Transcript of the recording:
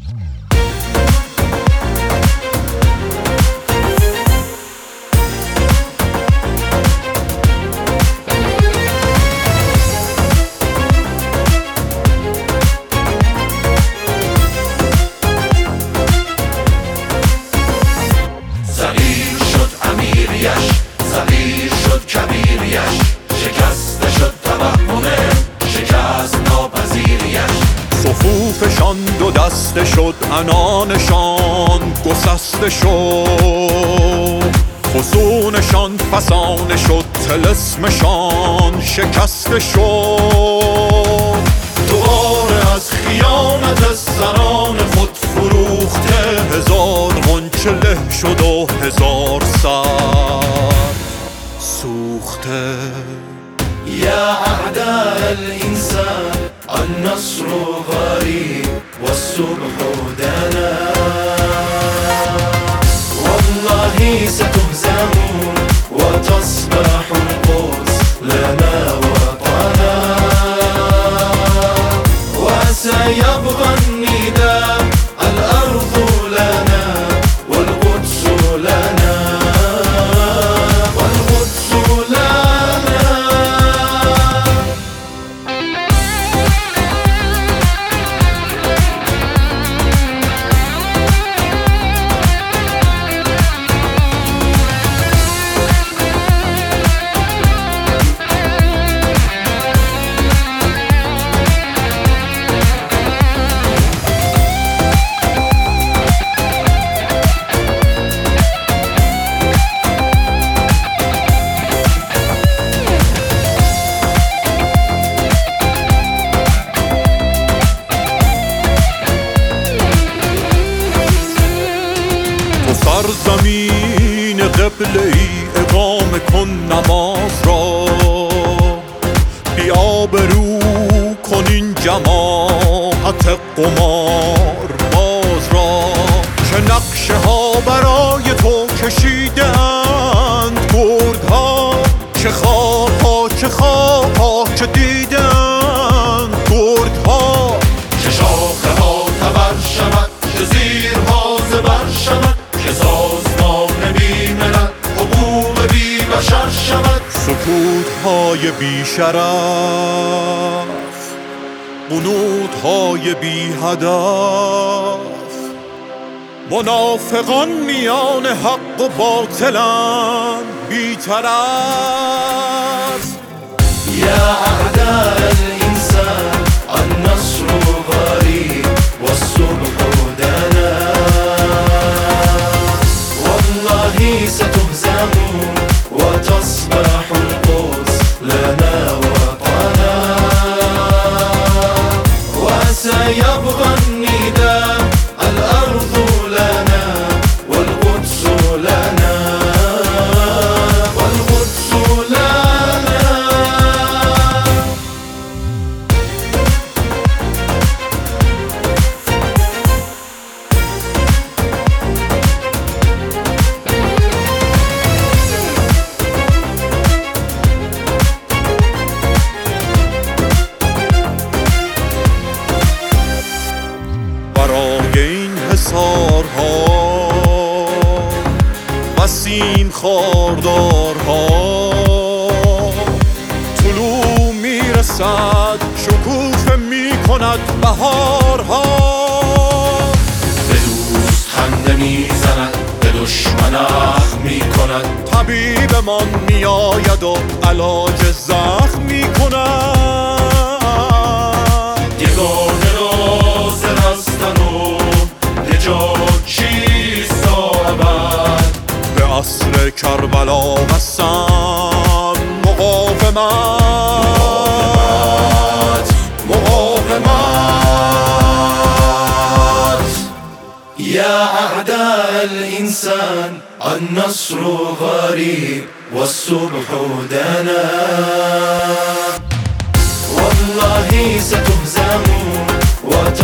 صغیر شد کبیریش، شکسته شد توهمه، شکست ناپذیریش. صفوفشان دو دسته شد، عنانشان گسسته شد، فسونشان فسانه شد، طلسمشان شکسته شد. دوباره از خیانت زنان خود فروخته، هزار غنچه له شد و هزار سر سوخته. يا أعداء الإنسان النصر غريب والصبح دنا، والله ستهزمون وتصبح القدس لنا وطنا، وسيبقى النداء الأرض لنا والقدس لنا. سرزمین قبله ای اقامه کن نماز را، بیا برو کن این جماعت قمار باز را، که نقشه ها برای تو کشیده اند گردها، که خوابها که خوابها که دیده اند گردها، که شاخه ها تبر شود که زیرها زبر شود، که سازمان بی ملل حقوق بی بشر شود. سکوت‌های بی شرف، قنوت‌های بی هدف، منافقان میان حق و باطلند بی طرف. يا أعداء الإنسان النصر غريب والصبح دنا، والله ستهزمون وتصبح القدس لنا وطنا، وسيبقى النداء الأرض لنا والقدس لنا والقدس لنا. برای این حصارها وسیم خاردارها، طلوع میرسد شکوفه میکند بهارها. به دوست خنده میزند، به دشمن اخم میکند، طبیبمان میآید و علاج زخم میکند. یگانه راز رستن و نجات چیست تا ابد، به عصر کربلا قسم مقاومت مقاومت. يا أعداء الإنسان النصر غريب والصبح دنا، والله ستهزمون